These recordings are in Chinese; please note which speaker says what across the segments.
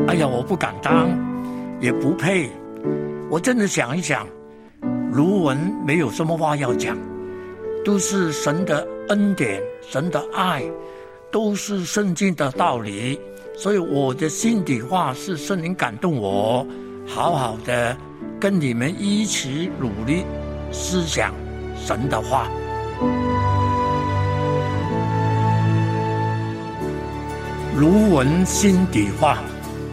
Speaker 1: 哎呀，我不敢当，也不配。我真的想一想，卢文没有什么话要讲，都是神的恩典，神的爱，都是圣经的道理。所以我的心底话是圣灵感动我，好好的跟你们一起努力思想神的话。卢文心底话。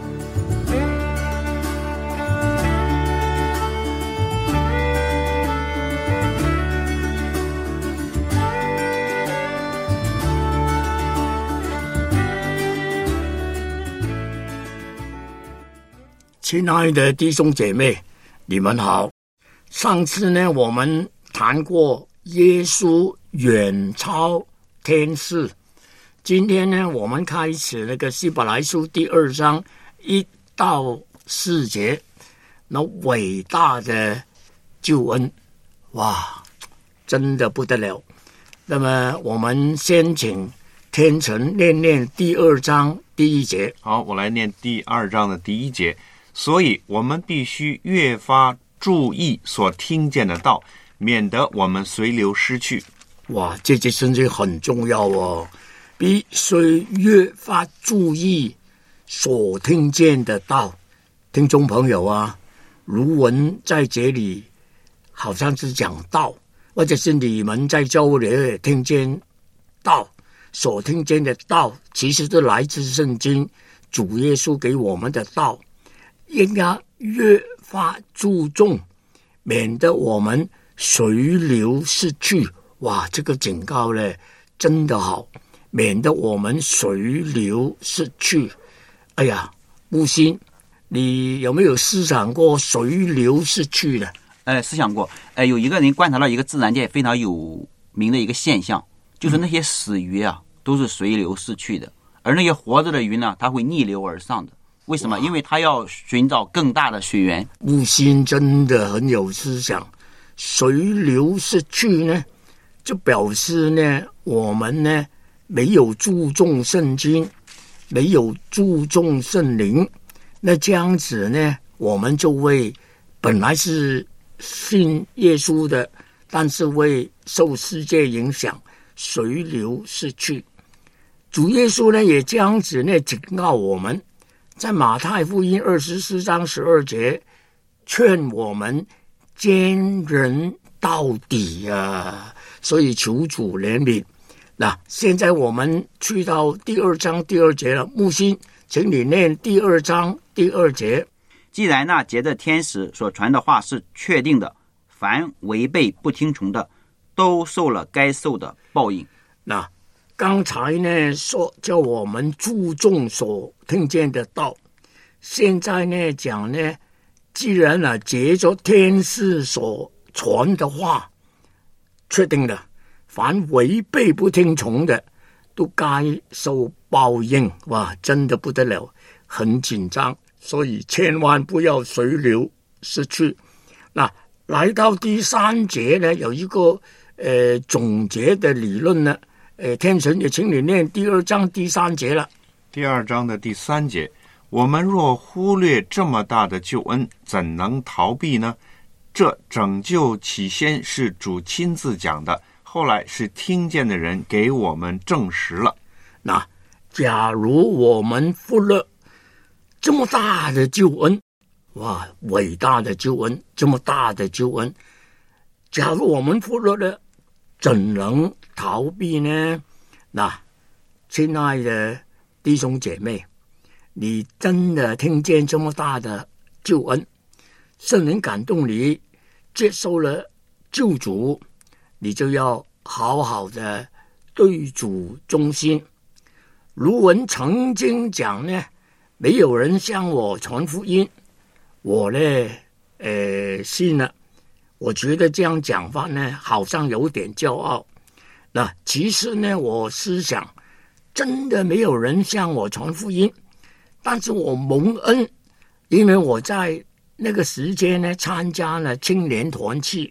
Speaker 1: 亲爱的弟兄姐妹，你们好。上次呢，我们谈过耶稣远超天使。今天呢，我们开始那个希伯来书第2章1到4节，那伟大的救恩，哇，真的不得了。那么我们先请天成念第2章第1节。
Speaker 2: 好，我来念第2章的第1节。所以我们必须越发注意所听见的道，免得我们随流失去。
Speaker 1: 哇，这节圣经很重要哦。必须越发注意所听见的道。听众朋友啊，卢文在这里好像是讲道，或者是你们在教会里也听见道，所听见的道其实是来自圣经，主耶稣给我们的道，应该越发注重，免得我们随流失去。哇，这个警告呢真的好，免得我们随流失去。哎呀，木心，你有没有思想过随流失去的？
Speaker 3: 思想过。有一个人观察到一个自然界非常有名的一个现象，就是那些死鱼啊，都是随流逝去的，而那些活着的鱼呢，它会逆流而上的。为什么？因为它要寻找更大的水源。
Speaker 1: 木心真的很有思想。随流失去呢，就表示呢，我们呢没有注重圣经，没有注重圣灵，那这样子呢，我们就会本来是信耶稣的，但是会受世界影响，随流失去。主耶稣呢也这样子呢警告我们，在马太福音24章12节，劝我们坚忍到底啊！所以求主怜悯。那现在我们去到第2章第2节了，木心，请你念第2章第2节。
Speaker 3: 既然那节的天使所传的话是确定的，凡违背不听从的，都受了该受的报应。
Speaker 1: 那刚才呢说叫我们注重所听见的道，现在呢讲呢，既然接着天使所传的话确定的，凡违背不听从的，都该受报应。哇，真的不得了，很紧张，所以千万不要随流失去。那来到第3节呢，有一个总结的理论呢，天神也请你念第2章第3节了。
Speaker 2: 第2章的第3节，我们若忽略这么大的救恩，怎能逃避呢？这拯救起先是主亲自讲的，后来是听见的人给我们证实了。
Speaker 1: 那假如我们忽略这么大的救恩，哇，伟大的救恩，这么大的救恩，假如我们忽略了，怎能逃避呢？那亲爱的弟兄姐妹，你真的听见这么大的救恩，圣灵感动你接受了救主，你就要好好的对主忠心。卢文曾经讲呢，没有人向我传福音，我呢信了。我觉得这样讲法呢，好像有点骄傲。那其实呢，我思想真的没有人向我传福音，但是我蒙恩，因为我在那个时间呢参加了青年团契，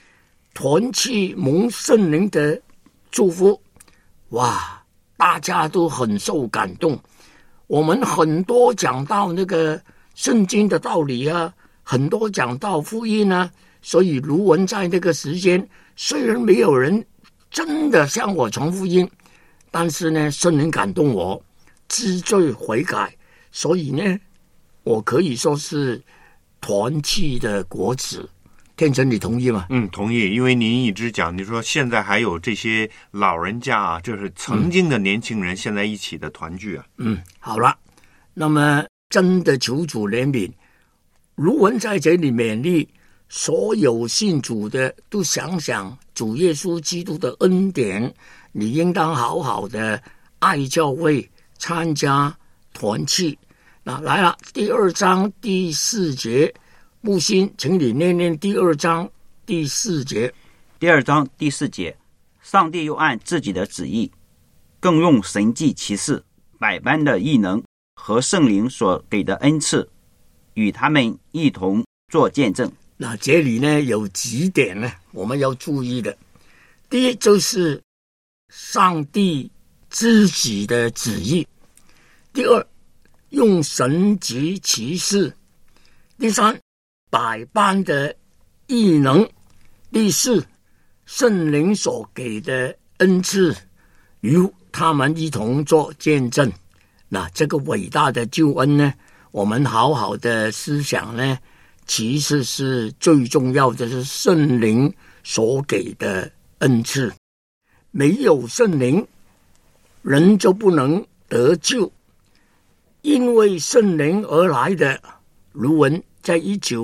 Speaker 1: 蒙圣灵的祝福，哇，大家都很受感动。 我们很多讲到那个圣经的道理啊，很多讲到福音啊，所以卢文在那个时间，虽然没有人真的向我传福音，但是呢，圣灵感动我知罪悔改，所以呢，我可以说是团契的果子。天成，你同意吗？
Speaker 2: 同意。因为您一直讲，你说现在还有这些老人家啊，就是曾经的年轻人，现在一起的团聚啊。
Speaker 1: 好了，那么真的求主怜悯，卢文在这里勉励所有信主的，都想想主耶稣基督的恩典，你应当好好的爱教会，参加团契。那来了，第2章第4节，木心，请你念念第2章第4节。
Speaker 3: 第2章第4节，上帝又按自己的旨意，更用神迹奇事、百般的异能和圣灵所给的恩赐，与他们一同做见证。
Speaker 1: 那这里呢有几点呢我们要注意的。第一就是上帝自己的旨意，第二用神迹奇事，第三百般的异能，第四圣灵所给的恩赐，与他们一同做见证。那这个伟大的救恩呢，我们好好的思想呢，其实是最重要的是圣灵所给的恩赐。没有圣灵，人就不能得救。因为圣灵而来的，卢文在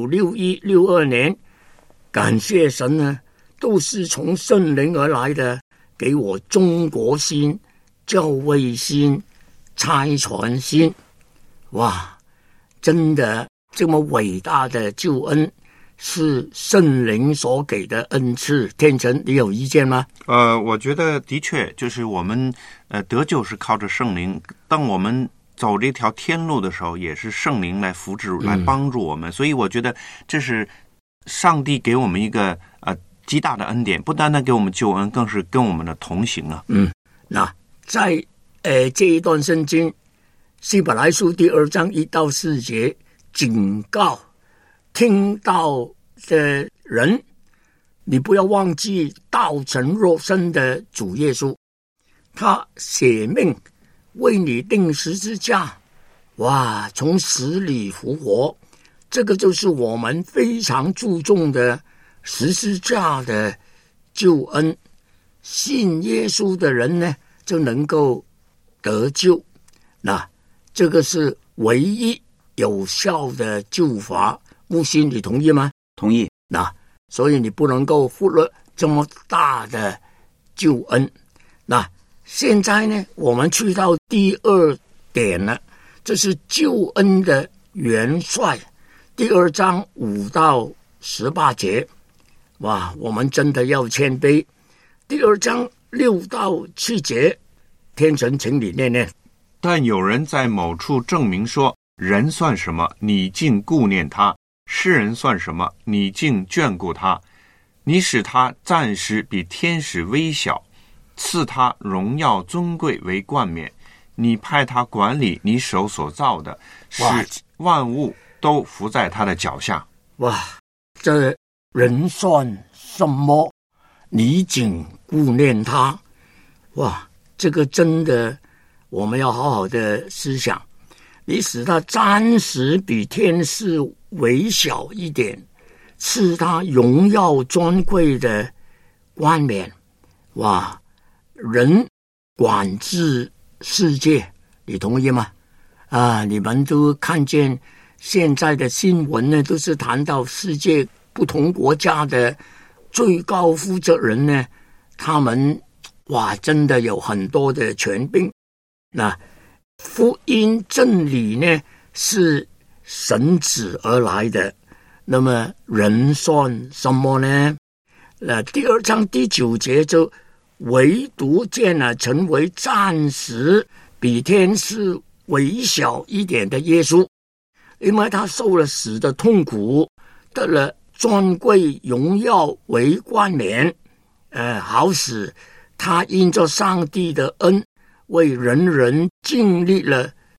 Speaker 1: 1961、62年，感谢神呢，都是从圣灵而来的，给我中国心、教会心、差传心。哇，真的这么伟大的救恩是圣灵所给的恩赐。天成，你有意见吗？
Speaker 2: 我觉得的确就是我们得救是靠着圣灵，当我们走这条天路的时候，也是圣灵来扶持、来帮助我们。所以我觉得这是上帝给我们一个极大的恩典，不单单给我们救恩，更是跟我们的同行啊。
Speaker 1: 那在这一段圣经希伯来书第2章1到4节，警告听到的人，你不要忘记道成肉身的主耶稣，他舍命为你钉十字架，哇，从死里复活，这个就是我们非常注重的十字架的救恩。信耶稣的人呢，就能够得救。那这个是唯一有效的救法。木心，你同意吗？
Speaker 3: 同意。
Speaker 1: 那所以你不能够忽略这么大的救恩。那现在呢，我们去到第2点了，这是救恩的元帅，第2章5到18节。哇，我们真的要谦卑。第2章6到7节，天成，请你念念。
Speaker 2: 但有人在某处证明说，人算什么，你竟顾念他；世人算什么，你竟眷顾他。你使他暂时比天使微小，赐他荣耀尊贵为冠冕。你派他管理你手所造的，使万物都伏在他的脚下。
Speaker 1: 哇，这人算什么，你竟顾念他。哇，这个真的我们要好好的思想。你使他暂时比天使微小一点，赐他荣耀尊贵的冠冕。哇，人管制世界，你同意吗？你们都看见现在的新闻呢，都是谈到世界不同国家的最高负责人呢，他们哇，真的有很多的权柄。那福音真理呢，是神子而来的，那么人算什么呢？第2章第9节就唯独见了成为暂时比天使微小一点的耶稣，因为他受了死的痛苦，得了尊贵荣耀为冠冕，好使他因着上帝的恩，为人人经历了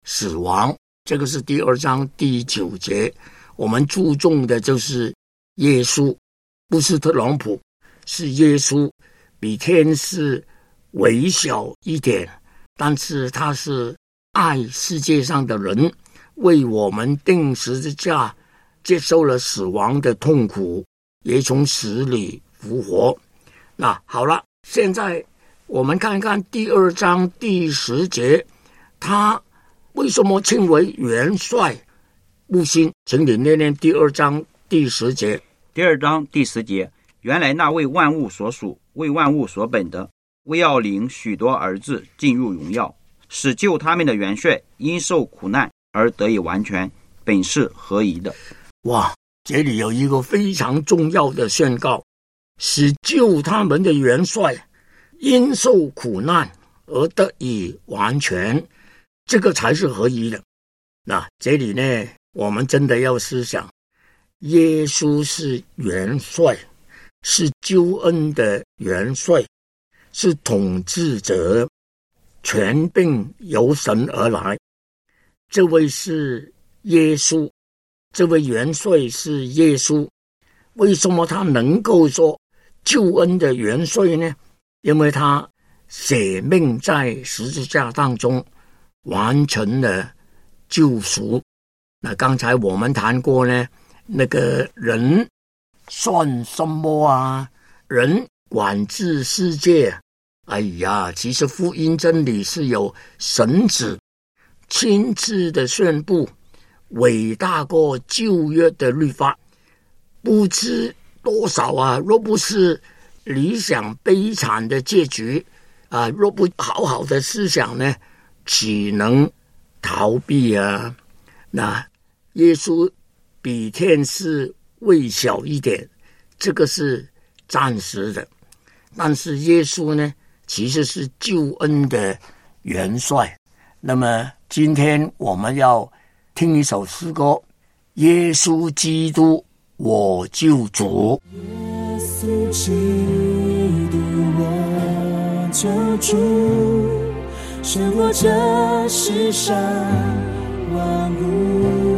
Speaker 1: 死亡。这个是第2章第9节。我们注重的就是耶稣，不是特朗普，是耶稣，比天使微小一点，但是他是爱世界上的人，为我们钉十字架，接受了死亡的痛苦，也从死里复活。那好了，现在我们看看第2章第10节，他为什么称为元帅？木星，请你念念第2章第10节。
Speaker 3: 第2章第10节，原来那为万物所属，为万物所本的，为要领许多儿子进入荣耀，使救他们的元帅因受苦难而得以完全，本是合宜的。
Speaker 1: 哇，这里有一个非常重要的宣告，使救他们的元帅因受苦难而得以完全，这个才是合宜的。那这里呢，我们真的要思想，耶稣是元帅，是救恩的元帅，是统治者，权柄由神而来。这位是耶稣，这位元帅是耶稣。为什么他能够说救恩的元帅呢？因为他舍命在十字架当中，完成了救赎。那刚才我们谈过呢，那个人算什么啊？人管治世界。哎呀，其实福音真理是有神子亲自的宣布，伟大过旧约的律法，不知多少啊！若不是理想悲惨的结局啊，若不好好的思想呢，岂能逃避啊？那耶稣比天使微小一点，这个是暂时的，但是耶稣呢，其实是救恩的元帅。那么今天我们要听一首诗歌，耶稣基督我救主。
Speaker 4: 耶稣基督我救主，胜过这世上万物，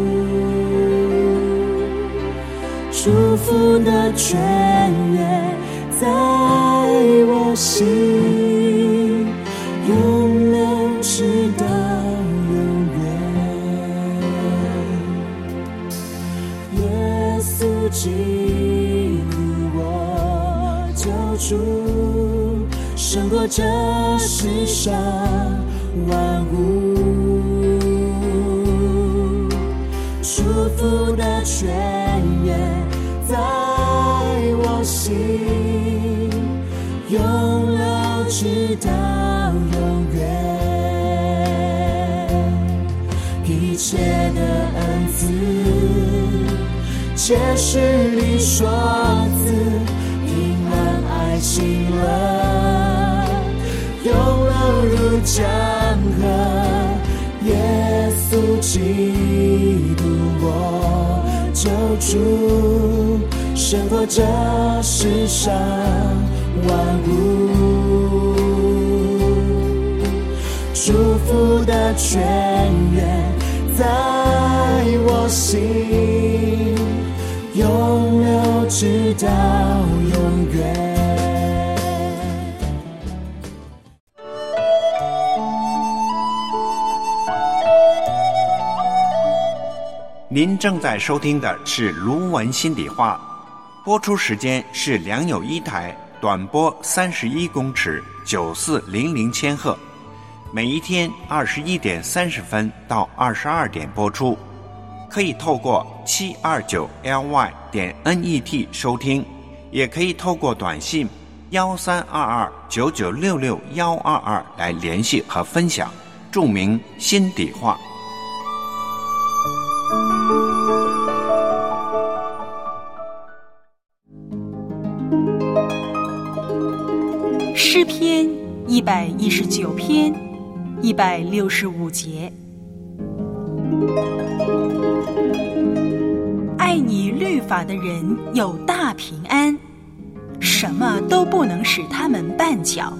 Speaker 4: 祝福的泉源在我心，永流直到永远。耶稣基督我救主，胜过这世上万物，祝福的泉源在我心，永流直到永远。一切的恩赐皆是你所赐，平安爱情乐永流如江河。耶稣基督我救主，胜过这世上万物，祝福的泉源在我心，永流直到永远。
Speaker 2: 您正在收听的是卢文心理话，播出时间是良友一台，短波31公尺9400千赫，每一天21点30分到22点播出，可以透过729ly.net 收听，也可以透过短信132299662122来联系和分享，注明心底话。
Speaker 5: 诗篇119篇165节，爱你律法的人有大平安，什么都不能使他们绊脚。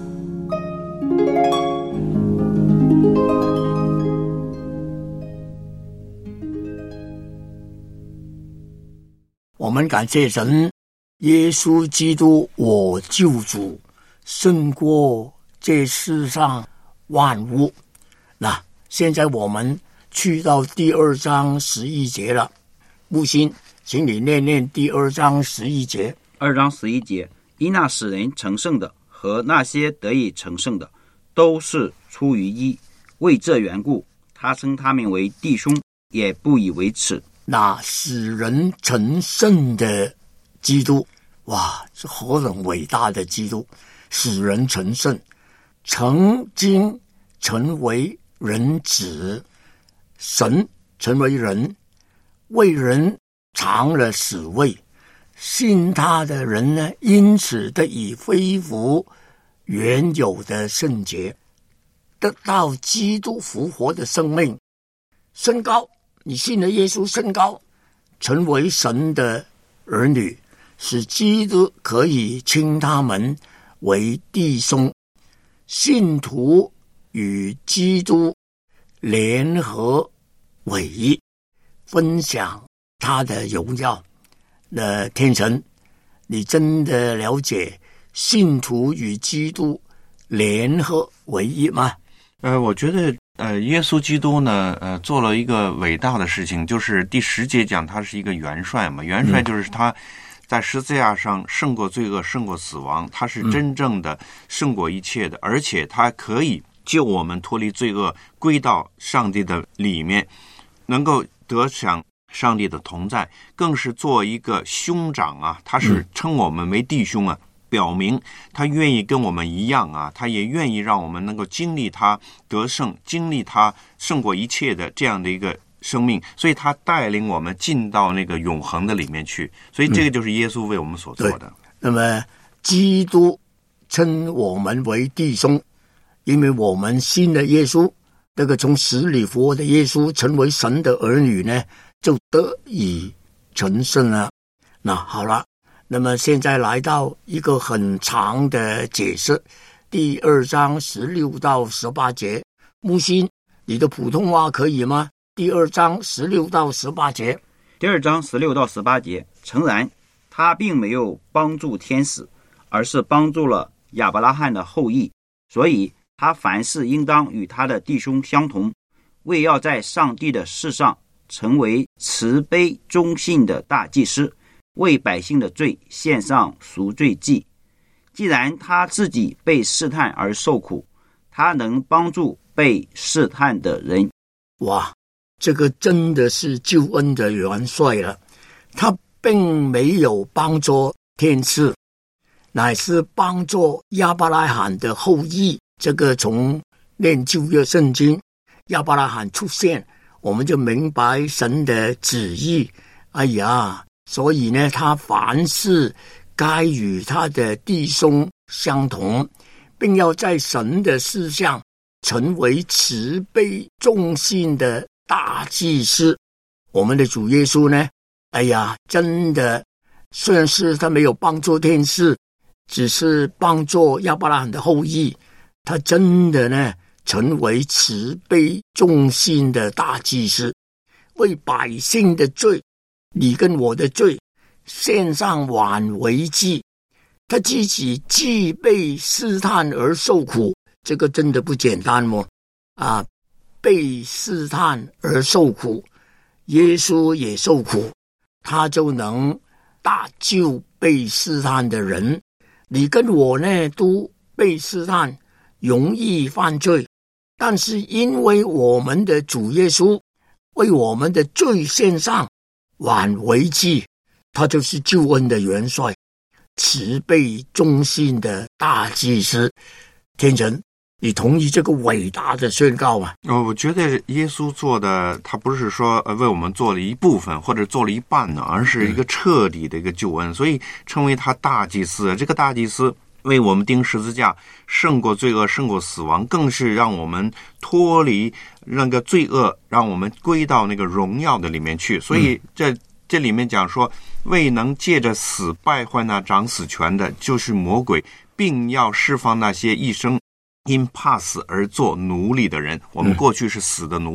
Speaker 1: 我们感谢神，耶稣基督我救主胜过这世上万物。那现在我们去到第2章11节了，木星，请你念第2章11节。
Speaker 3: 2章11节，因那使人成圣的和那些得以成圣的，都是出于一，为这缘故，他称他们为弟兄，也不以为耻。
Speaker 1: 那使人成圣的基督，哇，是何等伟大的基督！使人成圣，曾经成为人子，神成为人，为人尝了死味，信他的人呢，因此得以恢复原有的圣洁，得到基督复活的生命，升高。你信了耶稣，升高，成为神的儿女，使基督可以称他们为弟兄。信徒与基督联合为一，分享他的荣耀。天神，你真的了解信徒与基督联合为一吗？
Speaker 2: 我觉得耶稣基督呢，做了一个伟大的事情，就是第10节讲他是一个元帅嘛。元帅就是他在十字架上胜过罪恶，胜过死亡，他是真正的胜过一切的，而且他可以救我们脱离罪恶，归到上帝的里面，能够得享上帝的同在，更是做一个兄长啊，他是称我们为弟兄啊。表明他愿意跟我们一样啊，他也愿意让我们能够经历他得胜，经历他胜过一切的这样的一个生命，所以他带领我们进到那个永恒的里面去，所以这个就是耶稣为我们所做的。
Speaker 1: 那么基督称我们为弟兄，因为我们信了耶稣，那个从死里复活的耶稣成为神的儿女呢，就得以成圣了。那好了，那么现在来到一个很长的解释，第2章16到18节。木星，你的普通话可以吗？第2章16到18节。
Speaker 3: 第2章16到18节，诚然，他并没有帮助天使，而是帮助了亚伯拉罕的后裔，所以他凡事应当与他的弟兄相同，为要在上帝的事上成为慈悲忠信的大祭司，为百姓的罪献上赎罪祭。既然他自己被试探而受苦，他能帮助被试探的人。
Speaker 1: 哇，这个真的是救恩的元帅了。他并没有帮助天使，乃是帮助亚伯拉罕的后裔。这个从念旧约圣经，亚伯拉罕出现，我们就明白神的旨意。哎呀，所以呢，他凡事该与他的弟兄相同，并要在神的事上成为慈悲忠信的大祭司。我们的主耶稣呢，哎呀，真的，虽然是他没有帮助天使，只是帮助亚伯拉罕的后裔，他真的呢，成为慈悲忠信的大祭司，为百姓的罪，你跟我的罪，献上挽回祭。他自己既被试探而受苦，这个真的不简单哦。被试探而受苦，耶稣也受苦，他就能大救被试探的人。你跟我呢，都被试探，容易犯罪，但是因为我们的主耶稣为我们的罪献上挽回祭，他就是救恩的元帅，慈悲忠信的大祭司。天神，你同意这个伟大的宣告吗？
Speaker 2: 我觉得耶稣做的，他不是说为我们做了一部分或者做了一半呢，而是一个彻底的一个救恩，所以称为他大祭司。这个大祭司为我们钉十字架，胜过罪恶，胜过死亡，更是让我们脱离那个罪恶，让我们归到那个荣耀的里面去。所以这里面讲说，未能借着死败坏那掌死权的，就是魔鬼，并要释放那些一生因怕死而做奴隶的人。我们过去是死的奴隶，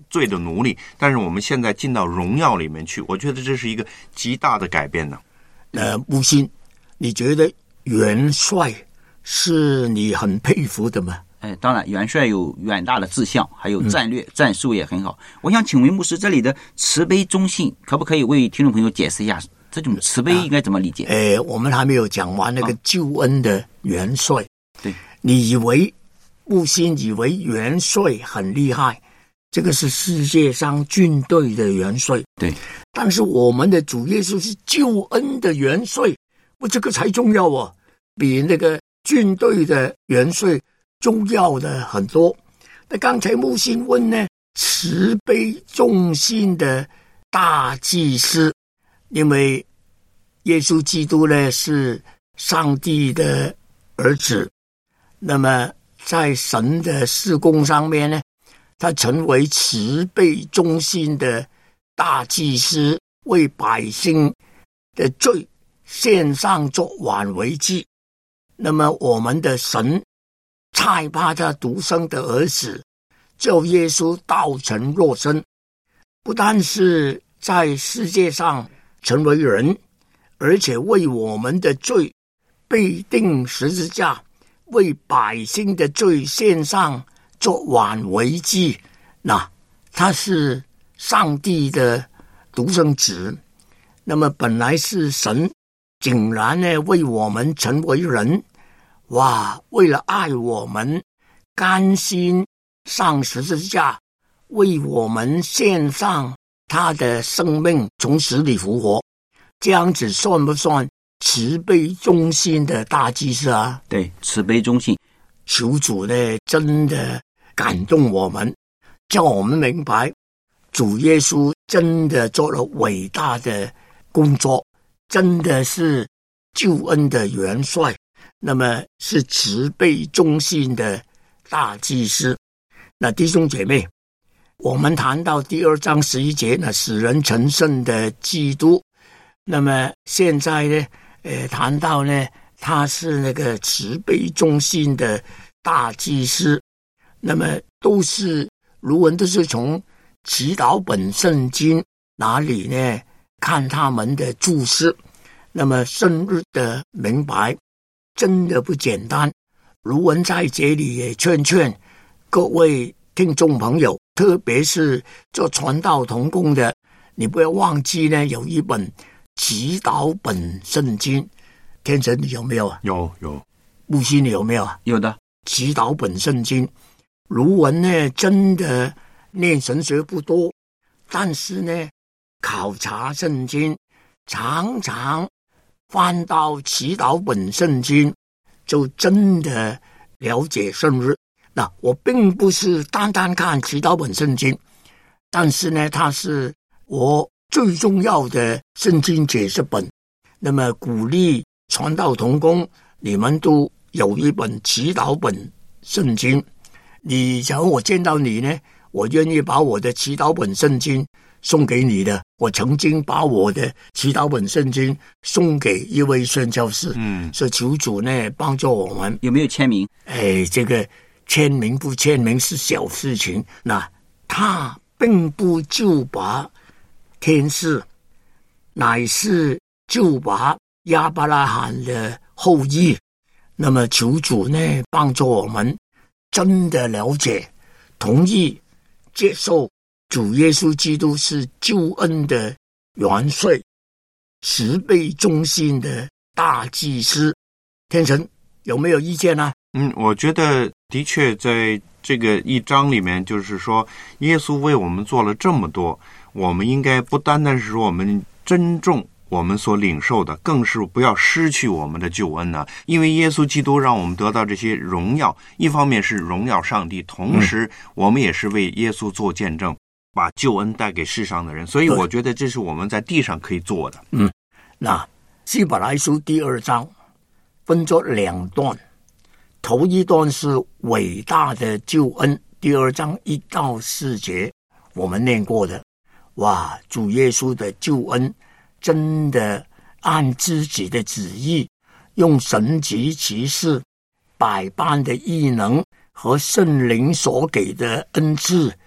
Speaker 2: 罪的奴隶，但是我们现在进到荣耀里面去，我觉得这是一个极大的改变呢。
Speaker 1: 木心，你觉得元帅是你很佩服的吗？
Speaker 3: 当然，元帅有远大的志向，还有战略、战术也很好。我想请问牧师，这里的慈悲忠信，可不可以为听众朋友解释一下，这种慈悲应该怎么理解？
Speaker 1: 我们还没有讲完那个救恩的元帅。
Speaker 3: 对，
Speaker 1: 你以为木心以为元帅很厉害，这个是世界上军队的元帅。
Speaker 3: 对，
Speaker 1: 但是我们的主耶稣是救恩的元帅，这个才重要哦，比那个军队的元帅重要的很多。那刚才木心问呢，慈悲忠信的大祭司，因为耶稣基督呢是上帝的儿子，那么在神的事工上面呢，他成为慈悲忠信的大祭司，为百姓的罪献上作挽回祭。那么我们的神差派他独生的儿子叫耶稣道成肉身，不但是在世界上成为人，而且为我们的罪被钉十字架，为百姓的罪献上做挽回祭。那他是上帝的独生子，那么本来是神，竟然呢为我们成为人，哇！为了爱我们，甘心上十字架，为我们献上他的生命，从死里复活。这样子算不算慈悲忠信的大祭司啊？
Speaker 3: 对，慈悲忠信。
Speaker 1: 求主呢真的感动我们，叫我们明白主耶稣真的做了伟大的工作，真的是救恩的元帅，那么是慈悲忠信的大祭司。那弟兄姐妹，我们谈到第2章11节，那使人成圣的基督，那么现在呢谈到呢他是那个慈悲忠信的大祭司，那么都是卢文都是从祈祷本圣经哪里呢看他们的注释，那么深入的明白真的不简单。卢文在这里也劝各位听众朋友，特别是做传道同工的，你不要忘记呢有一本祈祷本圣经。天神你有没有啊？
Speaker 2: 有。
Speaker 1: 木心你有没有啊？
Speaker 3: 有的。
Speaker 1: 祈祷本圣经，卢文呢真的念神学不多，但是呢考察圣经，常常翻到祈祷本圣经，就真的了解深入。那我并不是单单看祈祷本圣经，但是呢它是我最重要的圣经解释本。那么鼓励传道同工，你们都有一本祈祷本圣经。你假如我见到你呢，我愿意把我的祈祷本圣经送给你的。我曾经把我的祈祷本圣经送给一位宣教士，所以求主呢帮助我们。
Speaker 3: 有没有签名？
Speaker 1: 这个签名不签名是小事情，那他并不就把天使，乃是就把亚伯拉罕的后裔。那么求主呢帮助我们真的了解，同意接受主耶稣基督是救恩的元帅，慈悲忠信的大祭司。天神有没有意见呢？
Speaker 2: 我觉得的确在这个1章里面，就是说耶稣为我们做了这么多，我们应该不单单是说我们珍重我们所领受的，更是不要失去我们的救恩呢。因为耶稣基督让我们得到这些荣耀，一方面是荣耀上帝，同时我们也是为耶稣做见证，把救恩带给世上的人。所以我觉得这是我们在地上可以做的。
Speaker 1: 那希伯来书第2章分作2段，头一段是伟大的救恩，第2章1到4节我们念过的。哇，主耶稣的救恩真的按自己的旨意，用神迹奇事、百般的异能和圣灵所给的恩赐，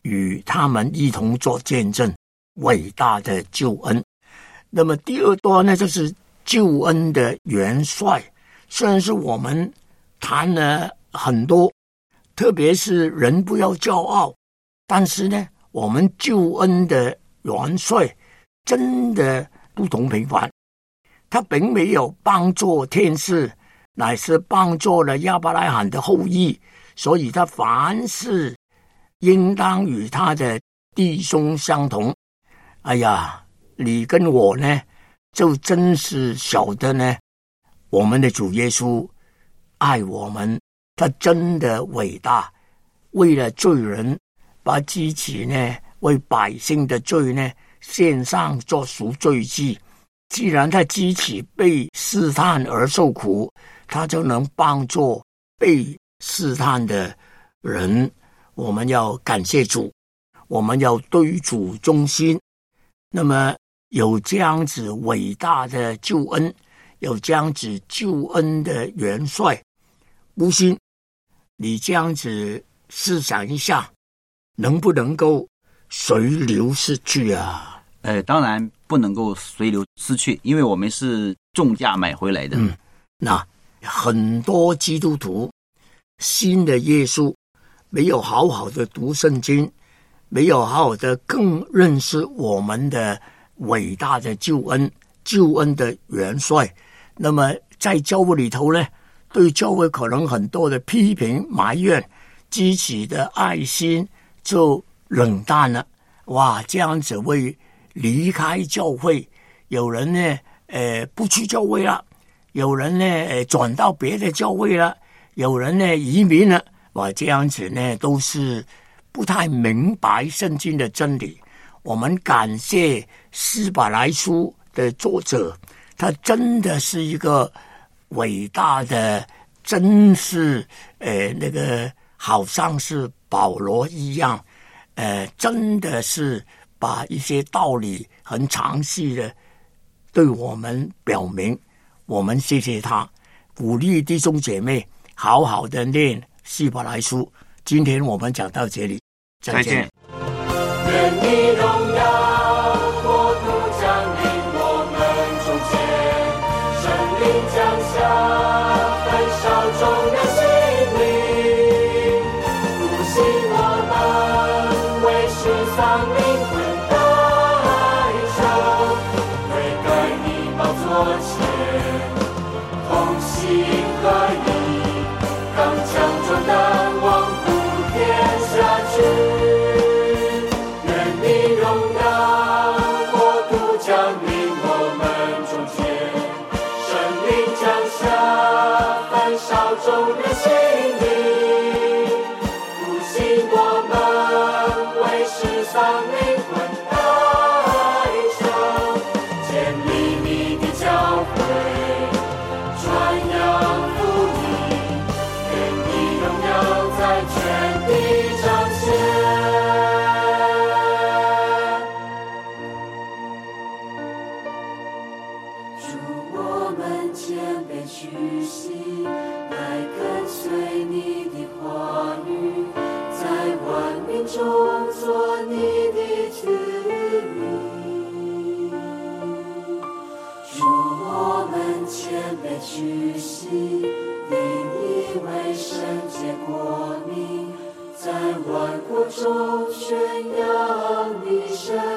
Speaker 1: 与他们一同做见证伟大的救恩。那么第二段呢，就是救恩的元帅。虽然是我们谈了很多，特别是人不要骄傲，但是呢，我们救恩的元帅真的不同平凡。他并没有帮助天使，乃是帮助了亚伯拉罕的后裔，所以他凡事应当与他的弟兄相同。哎呀，你跟我呢，就真是晓得呢，我们的主耶稣爱我们，他真的伟大，为了罪人把自己呢为百姓的罪呢献上做赎罪祭。既然他自己被试探而受苦，他就能帮助被试探的人。我们要感谢主，我们要对主忠心。那么有这样子伟大的救恩，有这样子救恩的元帅，无心你这样子试想一下，能不能够随流失去啊？
Speaker 3: 当然不能够随流失去，因为我们是重价买回来的。
Speaker 1: 那很多基督徒新的耶稣没有好好的读圣经，没有好好的更认识我们的伟大的救恩，救恩的元帅。那么在教会里头呢，对教会可能很多的批评埋怨，自己的爱心就冷淡了。哇，这样子会离开教会，有人呢不去教会了，有人呢转到别的教会了，有人呢移民了。哇，这样子呢都是不太明白圣经的真理。我们感谢希伯来书的作者，他真的是一个伟大的，真是那个好像是保罗一样，真的是把一些道理很详细的对我们表明。我们谢谢他，鼓励弟兄姐妹好好的念希伯来书。今天我们讲到这里，再见。
Speaker 4: 愿你荣耀国度降临我们中间，圣灵降下焚烧众人心灵，复兴我们为世上灵魂代求，悔改你宝座前，同心合意，刚强壮胆，望普天下去。众人心灵，复兴我们为世上灵魂代求，建立你的教会，传扬福音，愿你荣耀在全地彰显。主，我们谦卑屈膝，来跟随你的话语，在万民中做你的子民。主，我们谦卑屈膝，以你为圣洁国民，在万国中宣扬你神